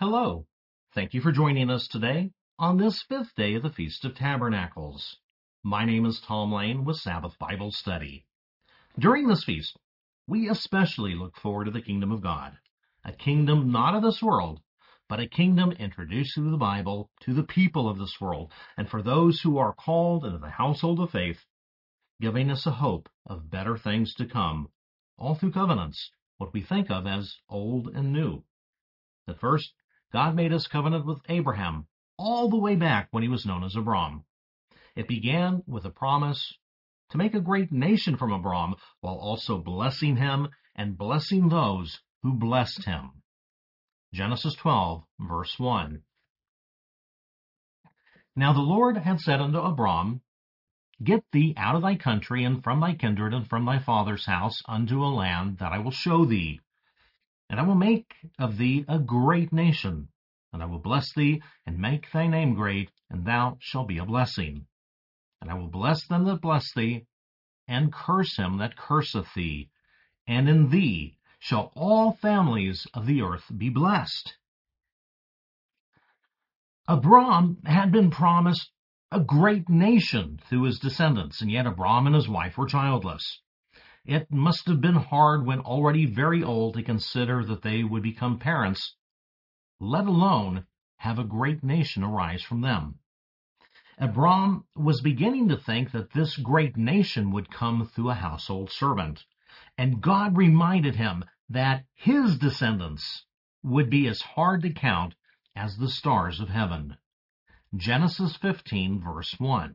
Hello. Thank you for joining us today on this fifth day of the Feast of Tabernacles. My name is Tom Lane with Sabbath Bible Study. During this feast, we especially look forward to the kingdom of God, a kingdom not of this world, but a kingdom introduced through the Bible to the people of this world, and for those who are called into the household of faith, giving us a hope of better things to come, all through covenants, what we think of as old and new. At first, God made his covenant with Abraham all the way back when he was known as Abram. It began with a promise to make a great nation from Abram while also blessing him and blessing those who blessed him. Genesis 12, verse 1. Now the Lord had said unto Abram, Get thee out of thy country and from thy kindred and from thy father's house unto a land that I will show thee. And I will make of thee a great nation, and I will bless thee, and make thy name great, and thou shalt be a blessing. And I will bless them that bless thee, and curse him that curseth thee. And in thee shall all families of the earth be blessed. Abram had been promised a great nation through his descendants, and yet Abram and his wife were childless. It must have been hard when already very old to consider that they would become parents, let alone have a great nation arise from them. Abram was beginning to think that this great nation would come through a household servant, and God reminded him that his descendants would be as hard to count as the stars of heaven. Genesis 15, verse 1.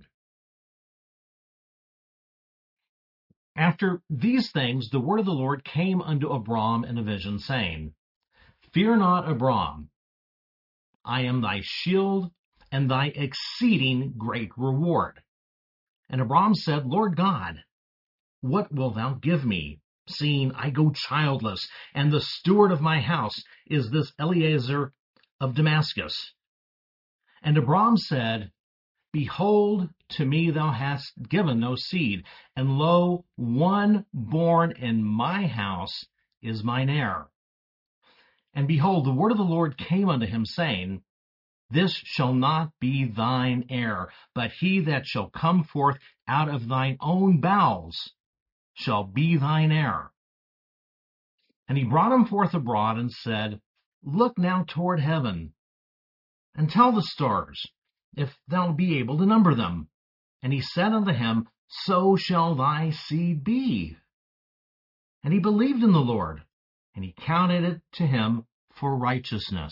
After these things, the word of the Lord came unto Abram in a vision, saying, Fear not, Abram, I am thy shield and thy exceeding great reward. And Abram said, Lord God, what wilt thou give me, seeing I go childless, and the steward of my house is this Eliezer of Damascus? And Abram said, Behold, to me thou hast given no seed, and lo, one born in my house is mine heir. And behold, the word of the Lord came unto him, saying, This shall not be thine heir, but he that shall come forth out of thine own bowels shall be thine heir. And he brought him forth abroad, and said, Look now toward heaven, and tell the stars, if thou be able to number them. And he said unto him, So shall thy seed be. And he believed in the Lord, and he counted it to him for righteousness.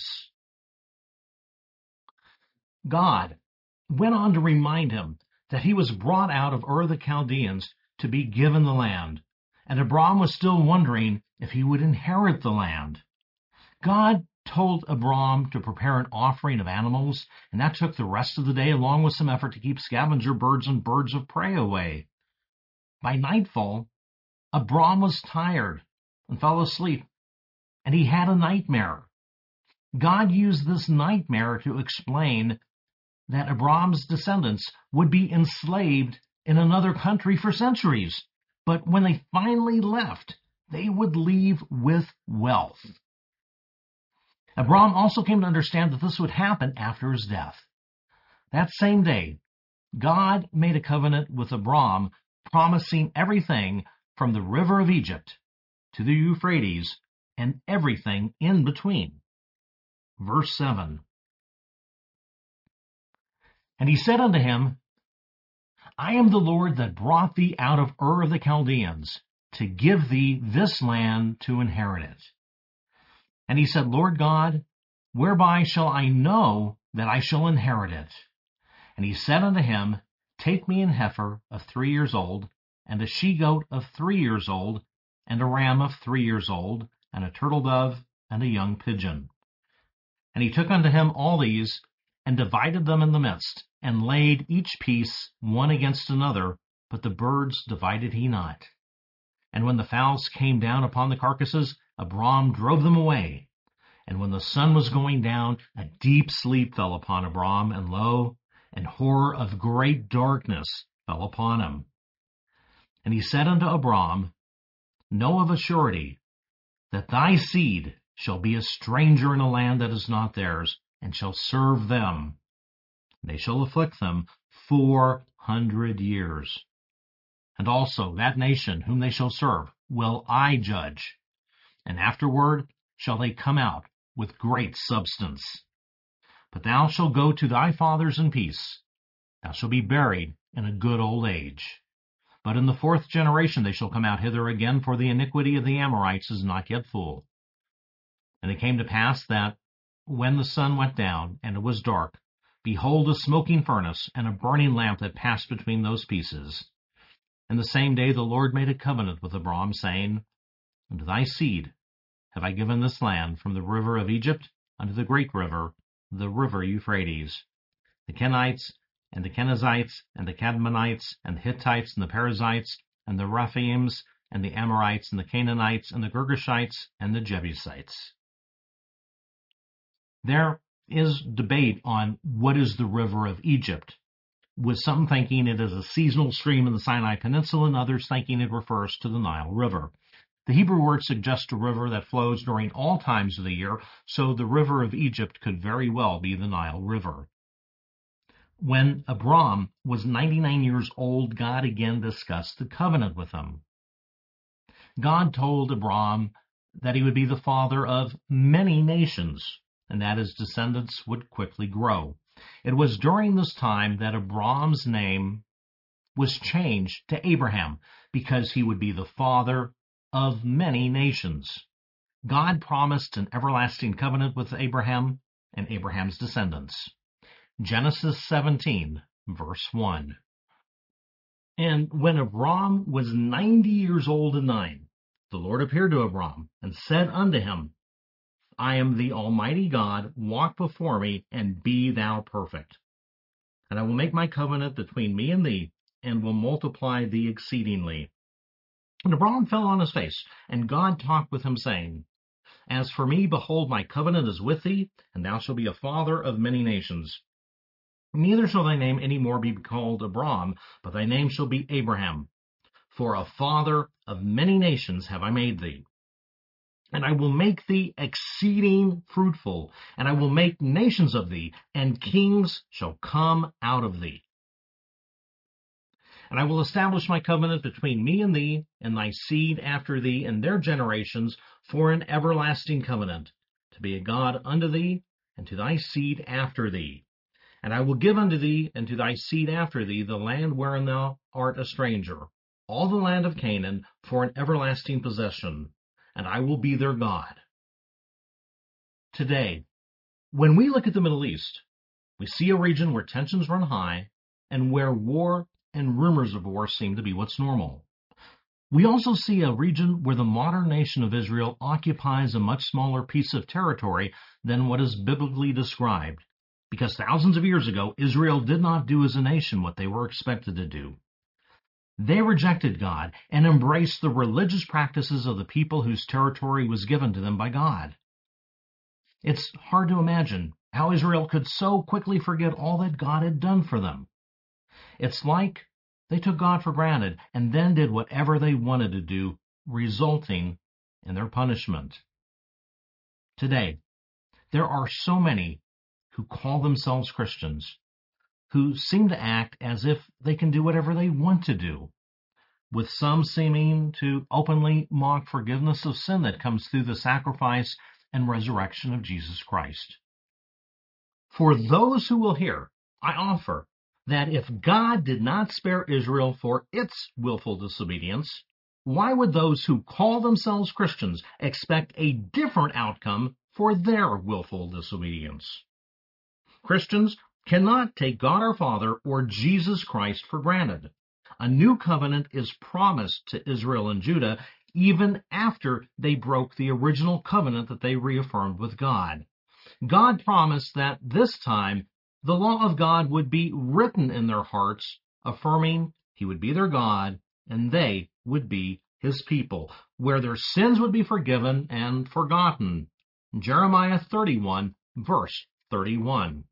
God went on to remind him that he was brought out of Ur of the Chaldeans to be given the land, and Abram was still wondering if he would inherit the land. God told Abram to prepare an offering of animals, and that took the rest of the day, along with some effort to keep scavenger birds and birds of prey away. By nightfall, Abram was tired and fell asleep, and he had a nightmare. God used this nightmare to explain that Abram's descendants would be enslaved in another country for centuries, but when they finally left, they would leave with wealth. Abram also came to understand that this would happen after his death. That same day, God made a covenant with Abram, promising everything from the river of Egypt to the Euphrates and everything in between. Verse 7. And he said unto him, I am the Lord that brought thee out of Ur of the Chaldeans, to give thee this land to inherit it. And he said, Lord God, whereby shall I know that I shall inherit it? And he said unto him, Take me an heifer of 3 years old, and a she-goat of 3 years old, and a ram of 3 years old, and a turtle dove, and a young pigeon. And he took unto him all these, and divided them in the midst, and laid each piece one against another, but the birds divided he not. And when the fowls came down upon the carcasses, Abram drove them away. And when the sun was going down, a deep sleep fell upon Abram, and lo, and horror of great darkness fell upon him. And he said unto Abram, Know of a surety that thy seed shall be a stranger in a land that is not theirs, and shall serve them. They shall afflict them 400 years. And also that nation whom they shall serve will I judge, and afterward shall they come out with great substance. But thou shalt go to thy fathers in peace. Thou shalt be buried in a good old age. But in the fourth generation they shall come out hither again, for the iniquity of the Amorites is not yet full. And it came to pass that, when the sun went down, and it was dark, behold, a smoking furnace, and a burning lamp that passed between those pieces. And the same day the Lord made a covenant with Abram, saying, Unto thy seed have I given this land, from the river of Egypt unto the great river, the river Euphrates, the Kenites, and the Kenizzites, and the Cadmonites, and the Hittites, and the Perizzites, and the Rephaims, and the Amorites, and the Canaanites, and the Girgashites, and the Jebusites. There is debate on what is the river of Egypt, with some thinking it is a seasonal stream in the Sinai Peninsula, and others thinking it refers to the Nile River. The Hebrew word suggests a river that flows during all times of the year, so the river of Egypt could very well be the Nile River. When Abram was 99 years old, God again discussed the covenant with him. God told Abram that he would be the father of many nations, and that his descendants would quickly grow. It was during this time that Abram's name was changed to Abraham, because he would be the father of many nations. God promised an everlasting covenant with Abraham and Abraham's descendants. Genesis 17, verse 1. And when Abram was 90 years old and 9, the Lord appeared to Abram and said unto him, I am the Almighty God, walk before me, and be thou perfect. And I will make my covenant between me and thee, and will multiply thee exceedingly. And Abram fell on his face, and God talked with him, saying, As for me, behold, my covenant is with thee, and thou shalt be a father of many nations. Neither shall thy name any more be called Abram, but thy name shall be Abraham. For a father of many nations have I made thee. And I will make thee exceeding fruitful, and I will make nations of thee, and kings shall come out of thee. And I will establish my covenant between me and thee, and thy seed after thee, and their generations, for an everlasting covenant, to be a God unto thee, and to thy seed after thee. And I will give unto thee and to thy seed after thee the land wherein thou art a stranger, all the land of Canaan, for an everlasting possession, and I will be their God. Today, when we look at the Middle East, we see a region where tensions run high and where war and rumors of war seem to be what's normal. We also see a region where the modern nation of Israel occupies a much smaller piece of territory than what is biblically described, because thousands of years ago, Israel did not do as a nation what they were expected to do. They rejected God and embraced the religious practices of the people whose territory was given to them by God. It's hard to imagine how Israel could so quickly forget all that God had done for them. It's like they took God for granted and then did whatever they wanted to do, resulting in their punishment. Today, there are so many who call themselves Christians, who seem to act as if they can do whatever they want to do, with some seeming to openly mock forgiveness of sin that comes through the sacrifice and resurrection of Jesus Christ. For those who will hear, I offer that if God did not spare Israel for its willful disobedience, why would those who call themselves Christians expect a different outcome for their willful disobedience? Christians cannot take God our Father or Jesus Christ for granted. A new covenant is promised to Israel and Judah even after they broke the original covenant that they reaffirmed with God. God promised that this time the law of God would be written in their hearts, affirming He would be their God and they would be His people, where their sins would be forgiven and forgotten. Jeremiah 31, verse 31.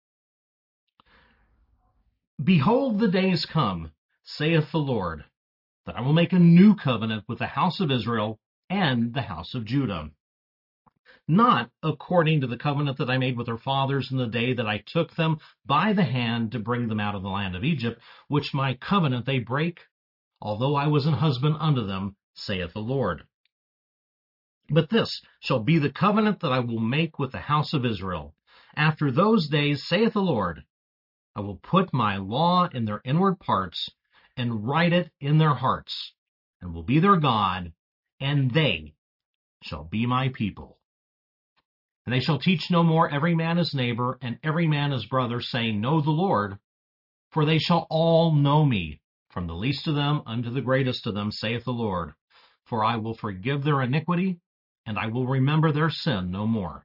Behold, the days come, saith the Lord, that I will make a new covenant with the house of Israel and the house of Judah. not according to the covenant that I made with their fathers in the day that I took them by the hand to bring them out of the land of Egypt, which my covenant they break, although I was an husband unto them, saith the Lord. But this shall be the covenant that I will make with the house of Israel. After those days, saith the Lord, I will put my law in their inward parts, and write it in their hearts, and will be their God, and they shall be my people. And they shall teach no more every man his neighbor, and every man his brother, saying, Know the Lord, for they shall all know me, from the least of them unto the greatest of them, saith the Lord. For I will forgive their iniquity, and I will remember their sin no more.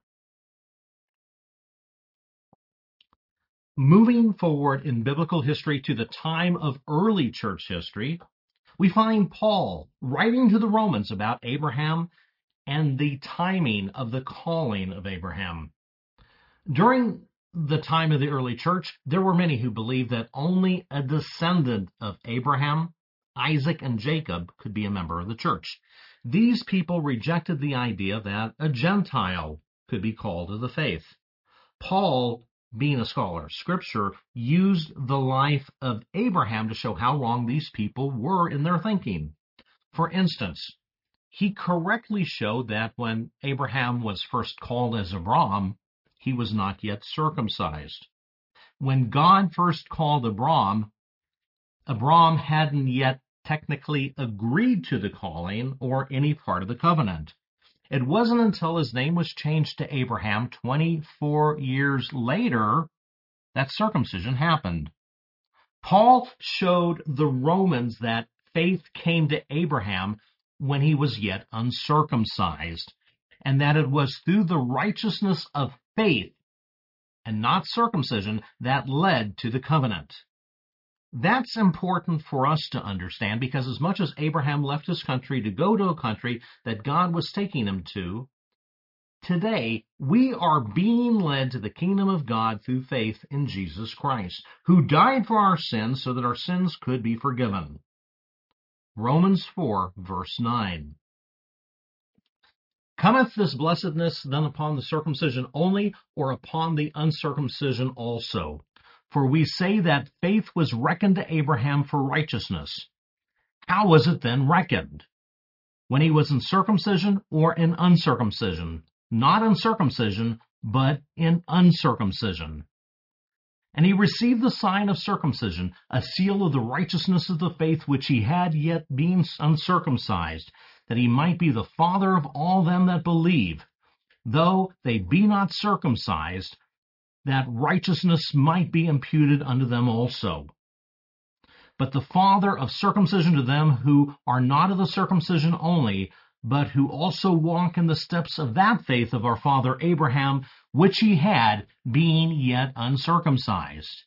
Moving forward in biblical history to the time of early church history, we find Paul writing to the Romans about Abraham and the timing of the calling of Abraham. During the time of the early church, there were many who believed that only a descendant of Abraham, Isaac, and Jacob could be a member of the church. These people rejected the idea that a Gentile could be called to the faith. Paul, being a scholar of Scripture, used the life of Abraham to show how wrong these people were in their thinking. For instance, he correctly showed that when Abraham was first called as Abram, he was not yet circumcised. When God first called Abram hadn't yet technically agreed to the calling or any part of the covenant. It wasn't until his name was changed to Abraham 24 years later that circumcision happened. Paul showed the Romans that faith came to Abraham when he was yet uncircumcised, and that it was through the righteousness of faith and not circumcision that led to the covenant. That's important for us to understand, because as much as Abraham left his country to go to a country that God was taking him to, today we are being led to the kingdom of God through faith in Jesus Christ, who died for our sins so that our sins could be forgiven. Romans 4, verse 9. Cometh this blessedness then upon the circumcision only, or upon the uncircumcision also? For we say that faith was reckoned to Abraham for righteousness. How was it then reckoned? When he was in circumcision or in uncircumcision? Not in circumcision, but in uncircumcision. And he received the sign of circumcision, a seal of the righteousness of the faith which he had yet being uncircumcised, that he might be the father of all them that believe, though they be not circumcised, that righteousness might be imputed unto them also. But the father of circumcision to them who are not of the circumcision only, but who also walk in the steps of that faith of our father Abraham, which he had, being yet uncircumcised.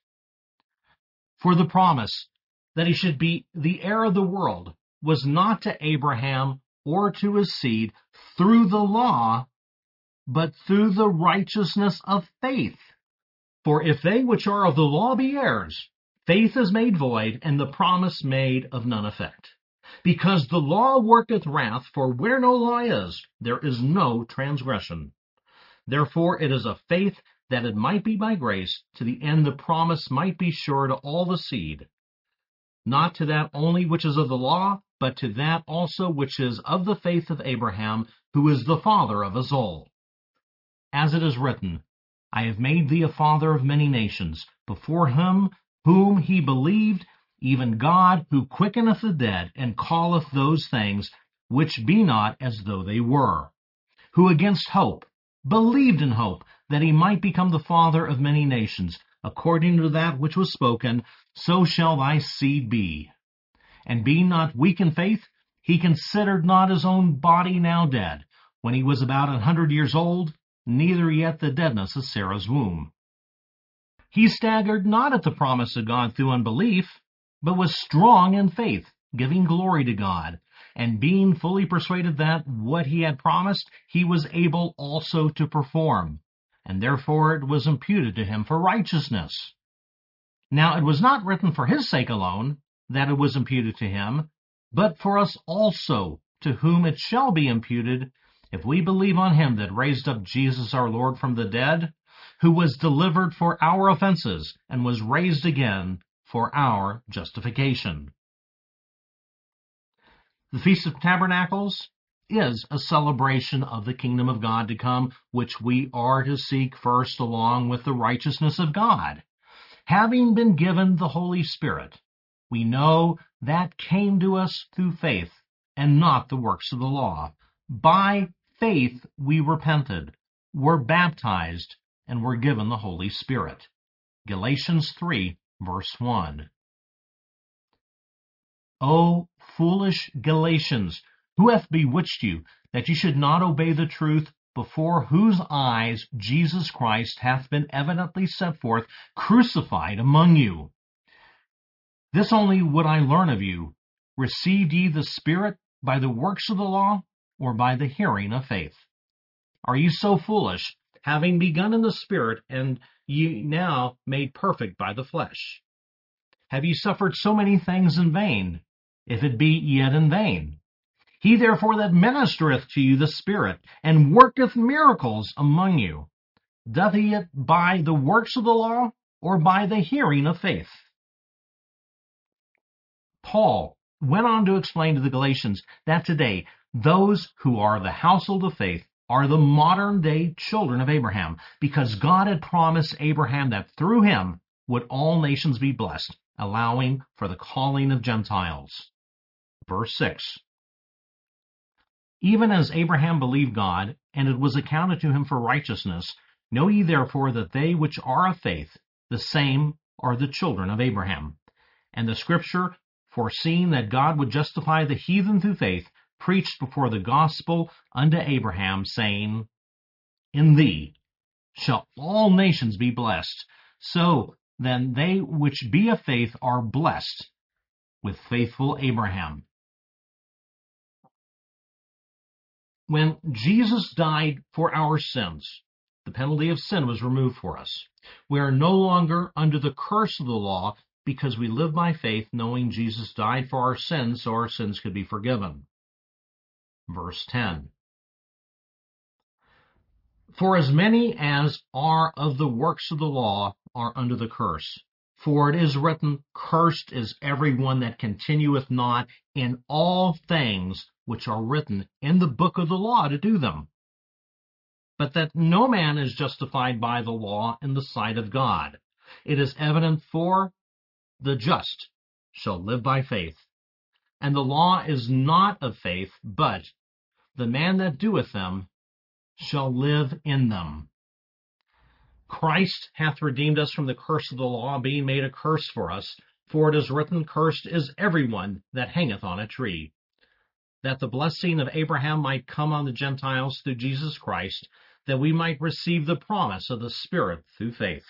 For the promise that he should be the heir of the world was not to Abraham or to his seed through the law, but through the righteousness of faith. For if they which are of the law be heirs, faith is made void, and the promise made of none effect. Because the law worketh wrath, for where no law is, there is no transgression. Therefore it is of faith that it might be by grace, to the end the promise might be sure to all the seed, not to that only which is of the law, but to that also which is of the faith of Abraham, who is the father of us all. As it is written, I have made thee a father of many nations, before him whom he believed, even God, who quickeneth the dead, and calleth those things which be not as though they were, who against hope believed in hope, that he might become the father of many nations, according to that which was spoken, so shall thy seed be. And being not weak in faith, he considered not his own body now dead, when he was about 100 years old, neither yet the deadness of Sarah's womb. He staggered not at the promise of God through unbelief, but was strong in faith, giving glory to God, and being fully persuaded that what he had promised he was able also to perform, and therefore it was imputed to him for righteousness. Now it was not written for his sake alone that it was imputed to him, but for us also, to whom it shall be imputed, if we believe on him that raised up Jesus our Lord from the dead, who was delivered for our offenses and was raised again for our justification. The Feast of Tabernacles is a celebration of the kingdom of God to come, which we are to seek first along with the righteousness of God. Having been given the Holy Spirit, we know that came to us through faith and not the works of the law. By faith we repented, were baptized, and were given the Holy Spirit. Galatians 3, verse 1. O foolish Galatians, who hath bewitched you, that you should not obey the truth, before whose eyes Jesus Christ hath been evidently set forth, crucified among you? This only would I learn of you. Received ye the Spirit by the works of the law, or by the hearing of faith? Are ye so foolish, having begun in the Spirit, and ye now made perfect by the flesh? Have ye suffered so many things in vain, if it be yet in vain? He therefore that ministereth to you the Spirit, and worketh miracles among you, doth he it by the works of the law, or by the hearing of faith? Paul went on to explain to the Galatians that today those who are the household of faith are the modern-day children of Abraham, because God had promised Abraham that through him would all nations be blessed, allowing for the calling of Gentiles. Verse 6. Even as Abraham believed God, and it was accounted to him for righteousness, know ye therefore that they which are of faith, the same are the children of Abraham. And the Scripture, foreseeing that God would justify the heathen through faith, preached before the gospel unto Abraham, saying, In thee shall all nations be blessed. So then they which be of faith are blessed with faithful Abraham. When Jesus died for our sins, the penalty of sin was removed for us. We are no longer under the curse of the law, because we live by faith, knowing Jesus died for our sins so our sins could be forgiven. Verse 10. For as many as are of the works of the law are under the curse. For it is written, Cursed is every one that continueth not in all things which are written in the book of the law to do them. But that no man is justified by the law in the sight of God. It is evident, for the just shall live by faith. And the law is not of faith, but the man that doeth them shall live in them. Christ hath redeemed us from the curse of the law, being made a curse for us. For it is written, Cursed is every one that hangeth on a tree, that the blessing of Abraham might come on the Gentiles through Jesus Christ, that we might receive the promise of the Spirit through faith.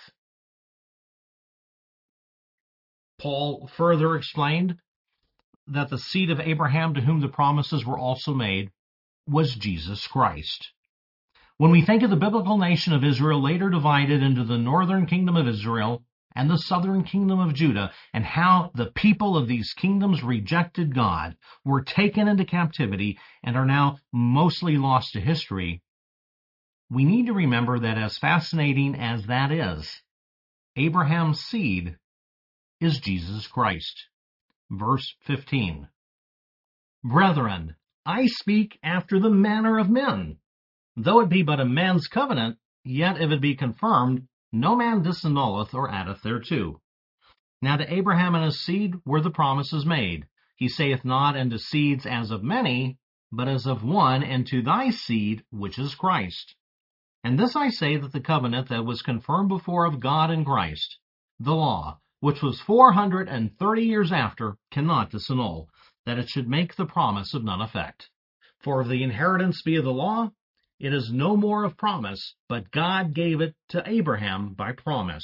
Paul further explained that the seed of Abraham, to whom the promises were also made, was Jesus Christ. When we think of the biblical nation of Israel, later divided into the northern kingdom of Israel and the southern kingdom of Judah, and how the people of these kingdoms rejected God, were taken into captivity, and are now mostly lost to history, we need to remember that, as fascinating as that is, Abraham's seed is Jesus Christ. Verse 15. Brethren, I speak after the manner of men. Though it be but a man's covenant, yet if it be confirmed, no man disannulleth or addeth thereto. Now to Abraham and his seed were the promises made. He saith not unto seeds as of many, but as of one, and to thy seed, which is Christ. And this I say, that the covenant that was confirmed before of God in Christ, the law, which was 430 years after, cannot disannul, that it should make the promise of none effect. For if the inheritance be of the law, it is no more of promise, but God gave it to Abraham by promise.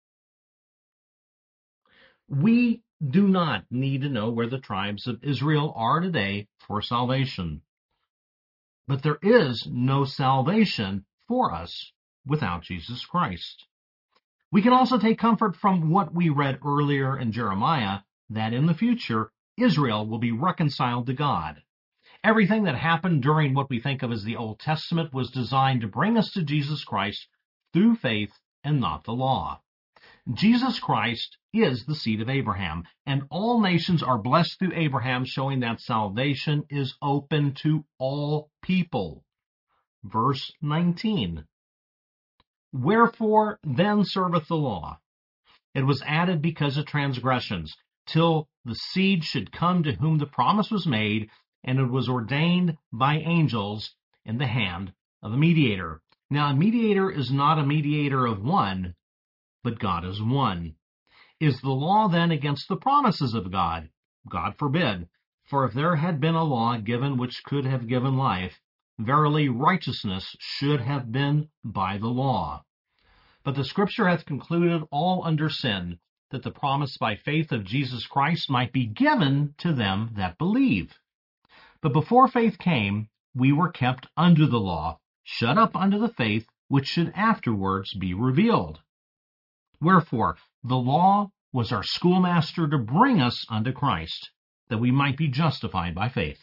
We do not need to know where the tribes of Israel are today for salvation. But there is no salvation for us without Jesus Christ. We can also take comfort from what we read earlier in Jeremiah, that in the future, Israel will be reconciled to God. Everything that happened during what we think of as the Old Testament was designed to bring us to Jesus Christ through faith and not the law. Jesus Christ is the seed of Abraham, and all nations are blessed through Abraham, showing that salvation is open to all people. Verse 19. Wherefore then serveth the law? It was added because of transgressions, till the seed should come to whom the promise was made, and it was ordained by angels in the hand of a mediator. Now, a mediator is not a mediator of one, but God is one. Is the law then against the promises of God? God forbid. For if there had been a law given which could have given life, verily righteousness should have been by the law. But the Scripture hath concluded all under sin, that the promise by faith of Jesus Christ might be given to them that believe. But before faith came, we were kept under the law, shut up unto the faith which should afterwards be revealed. Wherefore, the law was our schoolmaster to bring us unto Christ, that we might be justified by faith.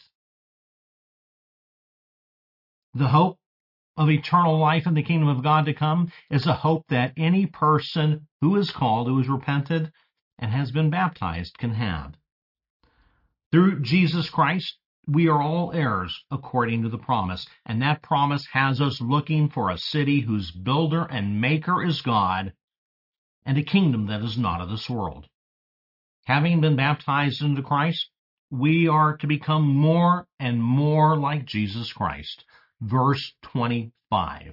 The hope of eternal life in the kingdom of God to come is a hope that any person who is called, who is repented, and has been baptized can have. Through Jesus Christ, we are all heirs according to the promise, and that promise has us looking for a city whose builder and maker is God, and a kingdom that is not of this world. Having been baptized into Christ, we are to become more and more like Jesus Christ. Verse 25.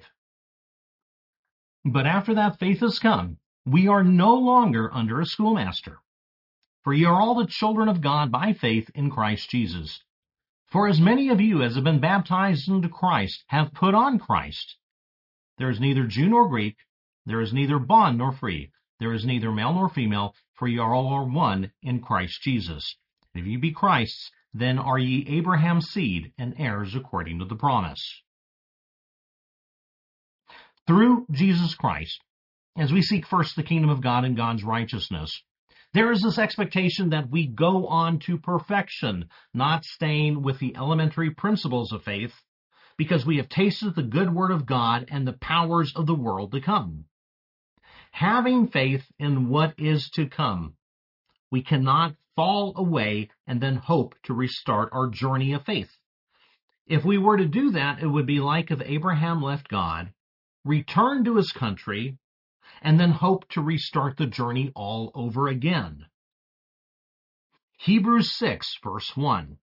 But after that faith has come, we are no longer under a schoolmaster. For ye are all the children of God by faith in Christ Jesus. For as many of you as have been baptized into Christ have put on Christ. There is neither Jew nor Greek, there is neither bond nor free, there is neither male nor female, for ye are all one in Christ Jesus. And if ye be Christ's, then are ye Abraham's seed and heirs according to the promise. Through Jesus Christ, as we seek first the kingdom of God and God's righteousness, there is this expectation that we go on to perfection, not staying with the elementary principles of faith, because we have tasted the good word of God and the powers of the world to come. Having faith in what is to come, we cannot fall away and then hope to restart our journey of faith. If we were to do that, it would be like if Abraham left God, returned to his country, and then hope to restart the journey all over again. Hebrews 6, verse 1.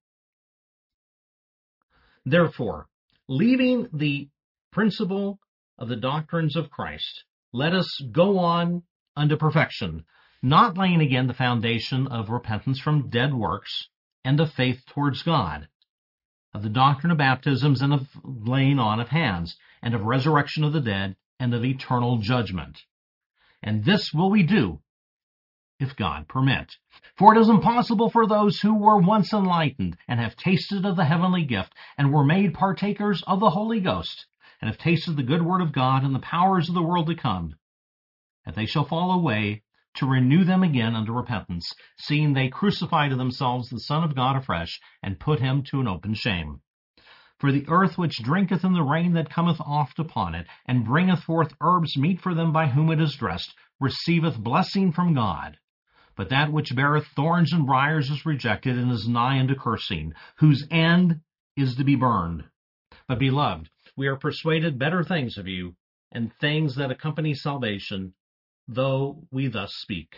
Therefore, leaving the principle of the doctrines of Christ, let us go on unto perfection, not laying again the foundation of repentance from dead works and of faith towards God, of the doctrine of baptisms and of laying on of hands, and of resurrection of the dead, and of eternal judgment. And this will we do, if God permit. For it is impossible for those who were once enlightened, and have tasted of the heavenly gift, and were made partakers of the Holy Ghost, and have tasted the good word of God and the powers of the world to come, that they shall fall away, to renew them again unto repentance, seeing they crucify to themselves the Son of God afresh, and put him to an open shame. For the earth which drinketh in the rain that cometh oft upon it, and bringeth forth herbs meet for them by whom it is dressed, receiveth blessing from God. But that which beareth thorns and briars is rejected, and is nigh unto cursing, whose end is to be burned. But, beloved, we are persuaded better things of you, and things that accompany salvation, though we thus speak.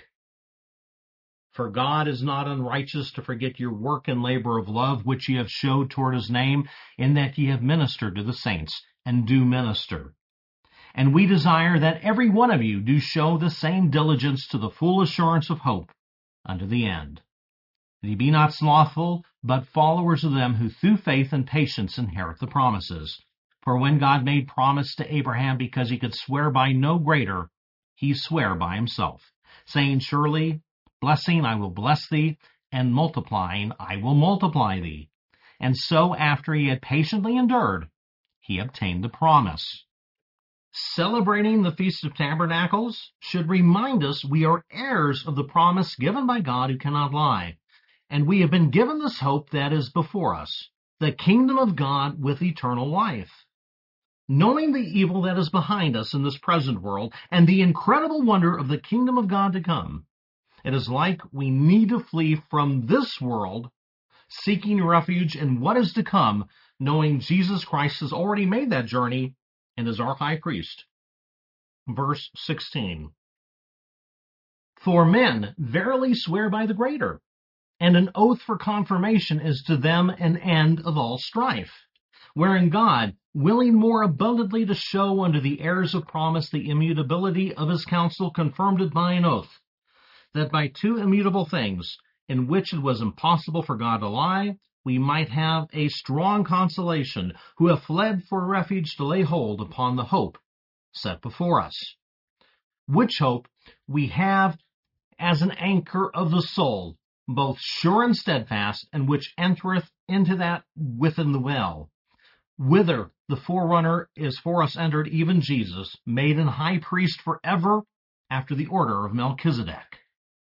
For God is not unrighteous to forget your work and labor of love, which ye have showed toward his name, in that ye have ministered to the saints, and do minister. And we desire that every one of you do show the same diligence to the full assurance of hope unto the end. That ye be not slothful, but followers of them who through faith and patience inherit the promises. For when God made promise to Abraham, because he could swear by no greater, he sware by himself, saying, Surely, blessing I will bless thee, and multiplying I will multiply thee. And so after he had patiently endured, he obtained the promise. Celebrating the Feast of Tabernacles should remind us we are heirs of the promise given by God who cannot lie, and we have been given this hope that is before us, the kingdom of God with eternal life. Knowing the evil that is behind us in this present world and the incredible wonder of the kingdom of God to come, it is like we need to flee from this world, seeking refuge in what is to come, knowing Jesus Christ has already made that journey and is our high priest. Verse 16. For men verily swear by the greater, and an oath for confirmation is to them an end of all strife, wherein God, willing more abundantly to show unto the heirs of promise the immutability of his counsel, confirmed it by an oath, that by two immutable things, in which it was impossible for God to lie, we might have a strong consolation, who have fled for refuge to lay hold upon the hope set before us. Which hope we have as an anchor of the soul, both sure and steadfast, and which entereth into that within the well, whither the forerunner is for us entered, even Jesus, made an high priest forever after the order of Melchizedek.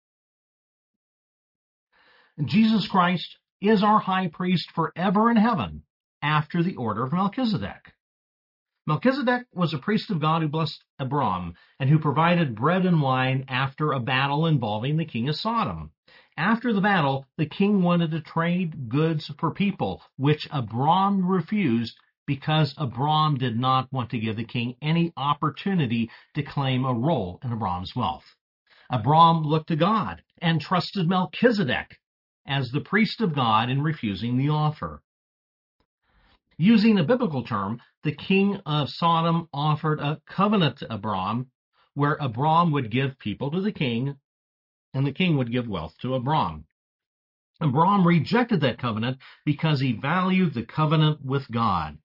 Jesus Christ is our high priest forever in heaven, after the order of Melchizedek. Melchizedek was a priest of God who blessed Abram, and who provided bread and wine after a battle involving the king of Sodom. After the battle, the king wanted to trade goods for people, which Abram refused because Abram did not want to give the king any opportunity to claim a role in Abram's wealth. Abram looked to God and trusted Melchizedek as the priest of God in refusing the offer. Using a biblical term, the king of Sodom offered a covenant to Abram, where Abram would give people to the king, and the king would give wealth to Abram. Abram rejected that covenant because he valued the covenant with God.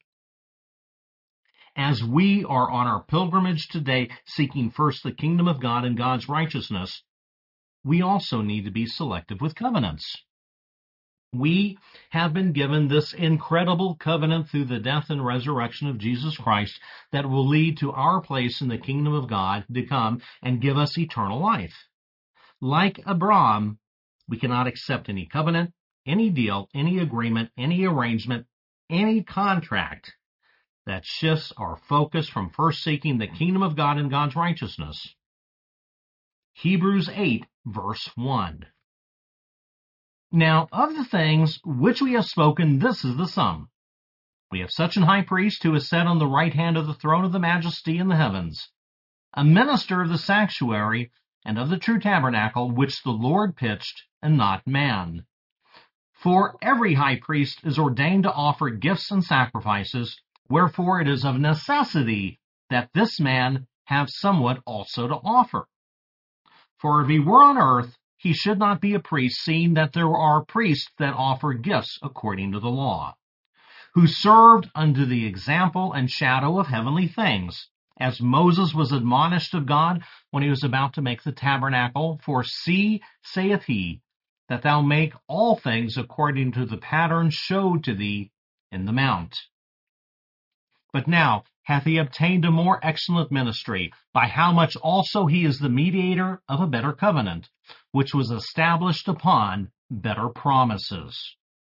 As we are on our pilgrimage today, seeking first the kingdom of God and God's righteousness, we also need to be selective with covenants. We have been given this incredible covenant through the death and resurrection of Jesus Christ that will lead to our place in the kingdom of God to come and give us eternal life. Like Abram, we cannot accept any covenant, any deal, any agreement, any arrangement, any contract that shifts our focus from first seeking the kingdom of God and God's righteousness. Hebrews 8, verse 1. Now, of the things which we have spoken, this is the sum. We have such an high priest who is set on the right hand of the throne of the majesty in the heavens, a minister of the sanctuary and of the true tabernacle, which the Lord pitched, and not man. For every high priest is ordained to offer gifts and sacrifices, wherefore it is of necessity that this man have somewhat also to offer. For if he were on earth, he should not be a priest, seeing that there are priests that offer gifts according to the law, who served unto the example and shadow of heavenly things, as Moses was admonished of God when he was about to make the tabernacle. For see, saith he, that thou make all things according to the pattern showed to thee in the mount. But now hath he obtained a more excellent ministry, by how much also he is the mediator of a better covenant, which was established upon better promises.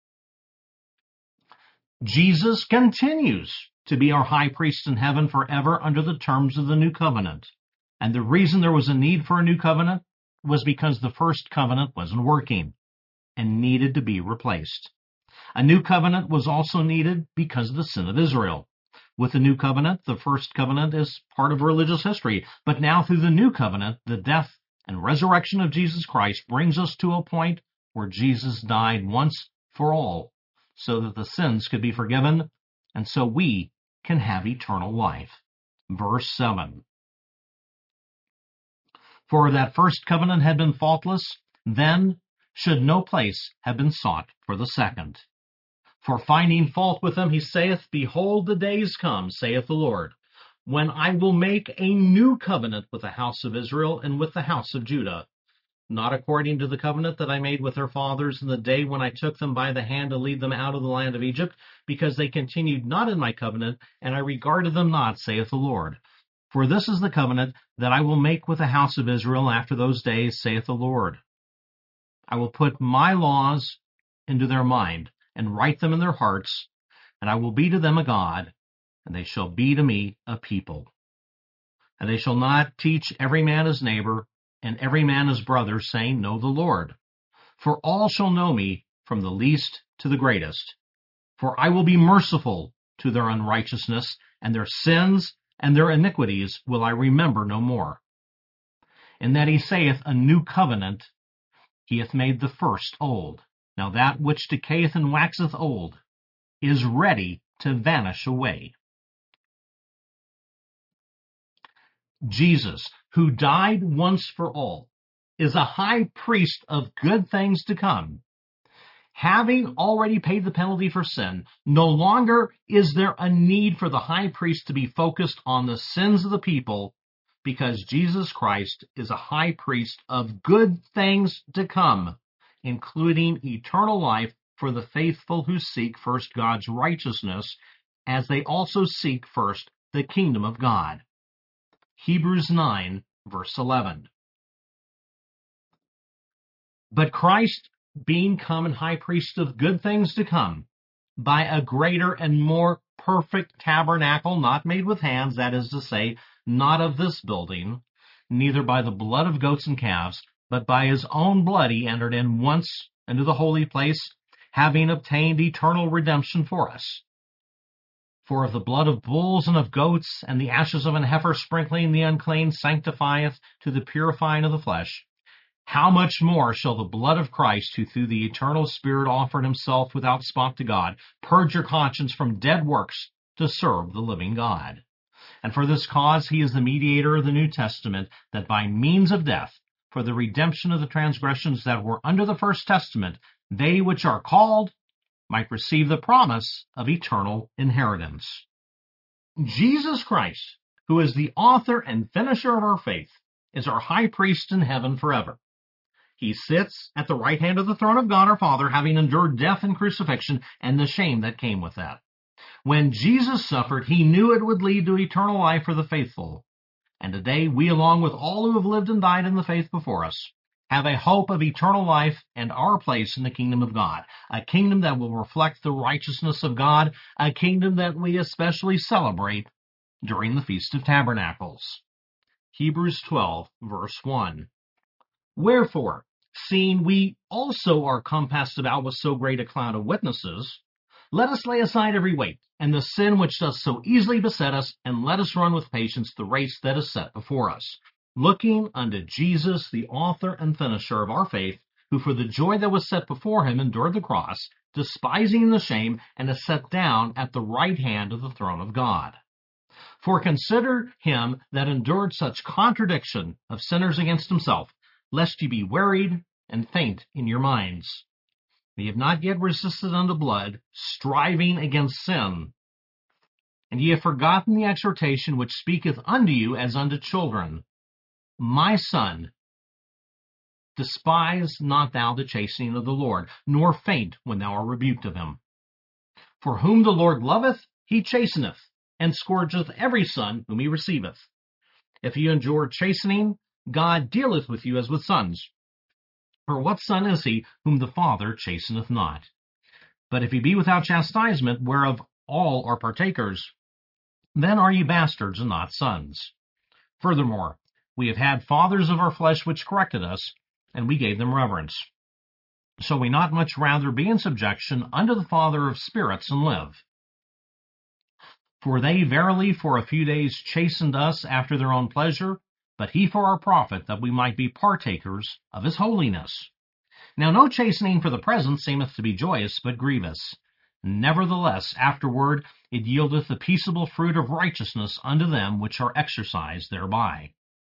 Jesus continues to be our high priest in heaven forever under the terms of the new covenant. And the reason there was a need for a new covenant was because the first covenant wasn't working and needed to be replaced. A new covenant was also needed because of the sin of Israel. With the new covenant, the first covenant is part of religious history, but now through the new covenant, the death and resurrection of Jesus Christ brings us to a point where Jesus died once for all, so that the sins could be forgiven, and so we can have eternal life. Verse 7. For that first covenant had been faultless, then should no place have been sought for the second. For finding fault with them, he saith, Behold, the days come, saith the Lord, when I will make a new covenant with the house of Israel and with the house of Judah, not according to the covenant that I made with their fathers in the day when I took them by the hand to lead them out of the land of Egypt, because they continued not in my covenant, and I regarded them not, saith the Lord. For this is the covenant that I will make with the house of Israel after those days, saith the Lord. I will put my laws into their mind, and write them in their hearts, and I will be to them a God, and they shall be to me a people. And they shall not teach every man his neighbor, and every man his brother, saying, Know the Lord. For all shall know me, from the least to the greatest. For I will be merciful to their unrighteousness, and their sins and their iniquities will I remember no more. In that he saith, A new covenant, he hath made the first old. Now that which decayeth and waxeth old is ready to vanish away. Jesus, who died once for all, is a high priest of good things to come. Having already paid the penalty for sin, no longer is there a need for the high priest to be focused on the sins of the people, because Jesus Christ is a high priest of good things to come, including eternal life for the faithful who seek first God's righteousness, as they also seek first the kingdom of God. Hebrews 9, verse 11. But Christ, being come and high priest of good things to come, by a greater and more perfect tabernacle, not made with hands, that is to say, not of this building, neither by the blood of goats and calves, but by his own blood he entered in once into the holy place, having obtained eternal redemption for us. For if the blood of bulls and of goats and the ashes of an heifer sprinkling the unclean sanctifieth to the purifying of the flesh, how much more shall the blood of Christ, who through the eternal Spirit offered himself without spot to God, purge your conscience from dead works to serve the living God? And for this cause he is the mediator of the New Testament, that by means of death, for the redemption of the transgressions that were under the first testament, they which are called might receive the promise of eternal inheritance. Jesus Christ, who is the author and finisher of our faith, is our high priest in heaven forever. He sits at the right hand of the throne of God our Father, having endured death and crucifixion and the shame that came with that. When Jesus suffered, he knew it would lead to eternal life for the faithful. And today we, along with all who have lived and died in the faith before us, have a hope of eternal life and our place in the kingdom of God, a kingdom that will reflect the righteousness of God, a kingdom that we especially celebrate during the Feast of Tabernacles. Hebrews 12, verse 1. Wherefore, seeing we also are compassed about with so great a cloud of witnesses, let us lay aside every weight, and the sin which doth so easily beset us, and let us run with patience the race that is set before us, looking unto Jesus, the author and finisher of our faith, who for the joy that was set before him endured the cross, despising the shame, and is set down at the right hand of the throne of God. For consider him that endured such contradiction of sinners against himself, lest ye be wearied and faint in your minds. Ye have not yet resisted unto blood, striving against sin. And ye have forgotten the exhortation which speaketh unto you as unto children. My son, despise not thou the chastening of the Lord, nor faint when thou art rebuked of him. For whom the Lord loveth, he chasteneth, and scourgeth every son whom he receiveth. If ye endure chastening, God dealeth with you as with sons. For what son is he whom the Father chasteneth not? But if ye be without chastisement, whereof all are partakers, then are ye bastards and not sons. Furthermore, we have had fathers of our flesh which corrected us, and we gave them reverence. Shall we not much rather be in subjection unto the Father of spirits and live? For they verily for a few days chastened us after their own pleasure, but he for our profit, that we might be partakers of his holiness. Now no chastening for the present seemeth to be joyous, but grievous. Nevertheless, afterward it yieldeth the peaceable fruit of righteousness unto them which are exercised thereby.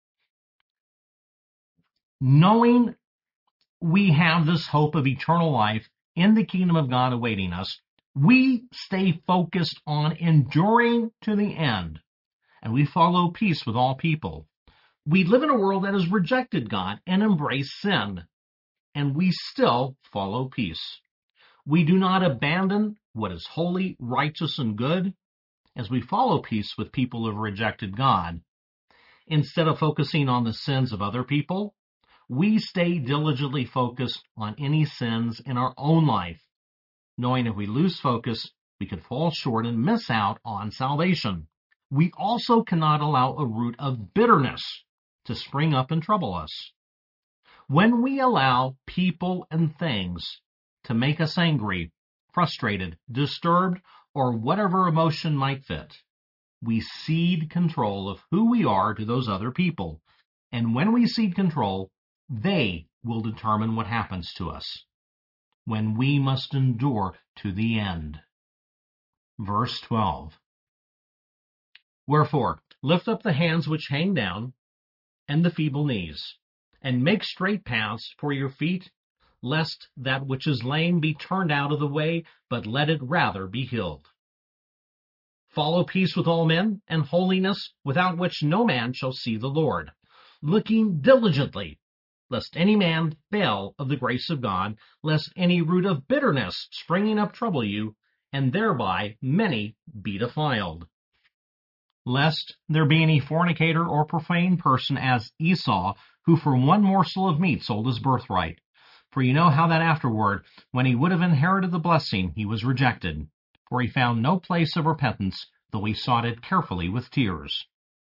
Knowing we have this hope of eternal life in the kingdom of God awaiting us, we stay focused on enduring to the end, and we follow peace with all people. We live in a world that has rejected God and embraced sin, and we still follow peace. We do not abandon what is holy, righteous, and good as we follow peace with people who have rejected God. Instead of focusing on the sins of other people, we stay diligently focused on any sins in our own life, knowing if we lose focus, We could fall short and miss out on salvation. We also cannot allow a root of bitterness to spring up and trouble us. When we allow people and things to make us angry, frustrated, disturbed, or whatever emotion might fit, we cede control of who we are to those other people. And when we cede control, they will determine what happens to us, when we must endure to the end. Verse 12. Wherefore, lift up the hands which hang down, and the feeble knees, and make straight paths for your feet, lest that which is lame be turned out of the way, but let it rather be healed. Follow peace with all men, and holiness, without which no man shall see the Lord, looking diligently, lest any man fail of the grace of God, lest any root of bitterness springing up trouble you, and thereby many be defiled. Lest there be any fornicator or profane person as Esau, who for one morsel of meat sold his birthright. For you know how that afterward, when he would have inherited the blessing, he was rejected. For he found no place of repentance, though he sought it carefully with tears.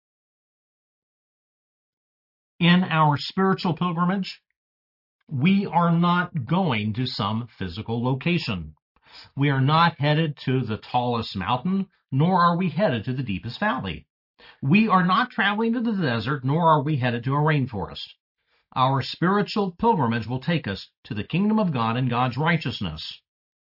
In our spiritual pilgrimage, we are not going to some physical location. We are not headed to the tallest mountain, nor are we headed to the deepest valley. We are not traveling to the desert, nor are we headed to a rainforest. Our spiritual pilgrimage will take us to the kingdom of God and God's righteousness.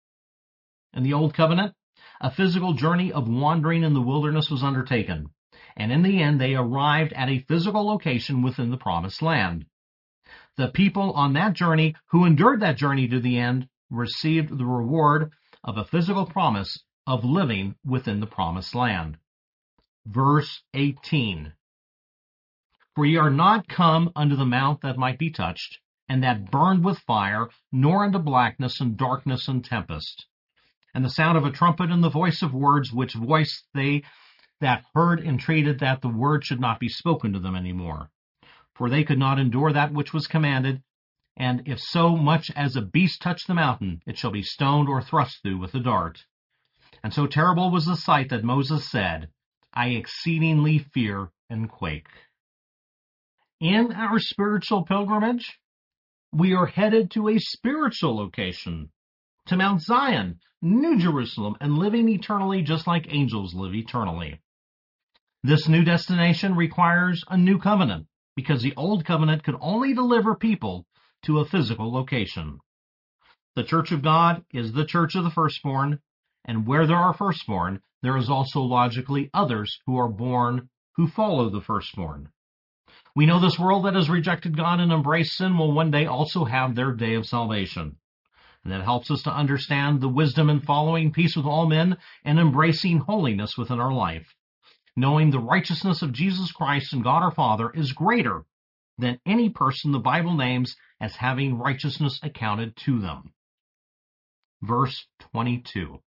In the Old Covenant, a physical journey of wandering in the wilderness was undertaken, and in the end they arrived at a physical location within the promised land. The people on that journey who endured that journey to the end received the reward of a physical promise of living within the promised land. Verse 18. For ye are not come unto the mount that might be touched, and that burned with fire, nor unto blackness and darkness and tempest, and the sound of a trumpet and the voice of words, which voice they that heard entreated that the word should not be spoken to them any more. For they could not endure that which was commanded, and if so much as a beast touch the mountain, it shall be stoned or thrust through with a dart. And so terrible was the sight that Moses said, I exceedingly fear and quake. In our spiritual pilgrimage, we are headed to a spiritual location, to Mount Zion, New Jerusalem, and living eternally just like angels live eternally. This new destination requires a new covenant, because the old covenant could only deliver people to a physical location. The church of God is the church of the firstborn, and where there are firstborn, there is also logically others who are born who follow the firstborn. We know this world that has rejected God and embraced sin will one day also have their day of salvation. And that helps us to understand the wisdom in following peace with all men and embracing holiness within our life, knowing the righteousness of Jesus Christ and God our Father is greater than any person the Bible names as having righteousness accounted to them. Verse 22.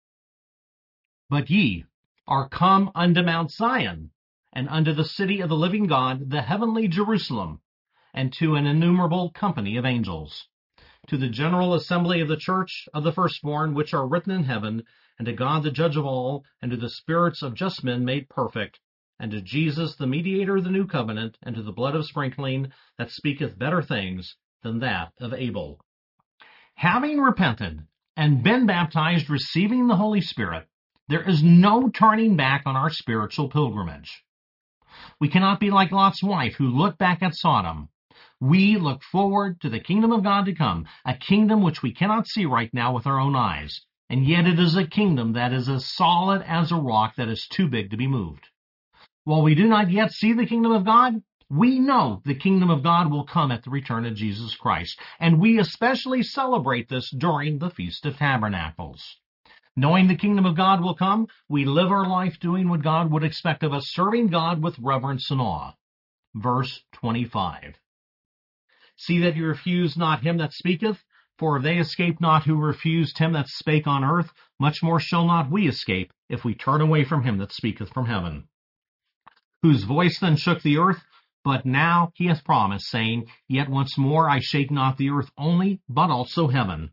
But ye are come unto Mount Zion, and unto the city of the living God, the heavenly Jerusalem, and to an innumerable company of angels, to the general assembly of the church of the firstborn which are written in heaven, and to God the judge of all, and to the spirits of just men made perfect, and to Jesus the mediator of the new covenant, and to the blood of sprinkling that speaketh better things than that of Abel. Having repented and been baptized, receiving the Holy Spirit, there is no turning back on our spiritual pilgrimage. We cannot be like Lot's wife who looked back at Sodom. We look forward to the kingdom of God to come, a kingdom which we cannot see right now with our own eyes, and yet it is a kingdom that is as solid as a rock that is too big to be moved. While we do not yet see the kingdom of God, we know the kingdom of God will come at the return of Jesus Christ, and we especially celebrate this during the Feast of Tabernacles. Knowing the kingdom of God will come, we live our life doing what God would expect of us, serving God with reverence and awe. Verse 25. See that you refuse not him that speaketh, for if they escape not who refused him that spake on earth, much more shall not we escape, if we turn away from him that speaketh from heaven. Whose voice then shook the earth, but now he hath promised, saying, Yet once more I shake not the earth only, but also heaven.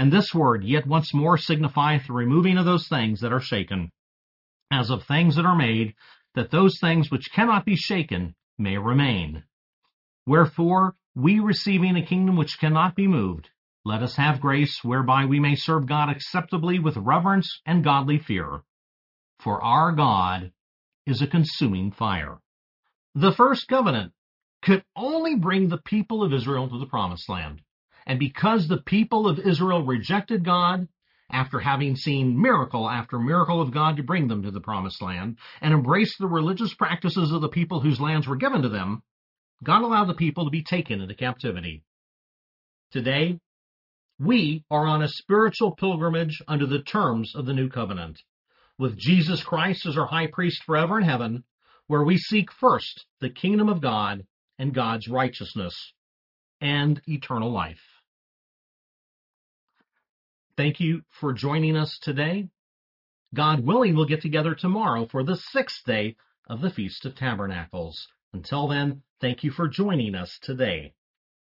And this word, yet once more, signifieth the removing of those things that are shaken, as of things that are made, that those things which cannot be shaken may remain. Wherefore, we receiving a kingdom which cannot be moved, let us have grace whereby we may serve God acceptably with reverence and godly fear. For our God is a consuming fire. The first covenant could only bring the people of Israel to the promised land. And because the people of Israel rejected God, after having seen miracle after miracle of God to bring them to the promised land, and embraced the religious practices of the people whose lands were given to them, God allowed the people to be taken into captivity. Today, we are on a spiritual pilgrimage under the terms of the new covenant, with Jesus Christ as our high priest forever in heaven, where we seek first the kingdom of God and God's righteousness and eternal life. Thank you for joining us today. God willing, we'll get together tomorrow for the 6th day of the Feast of Tabernacles. Until then, thank you for joining us today.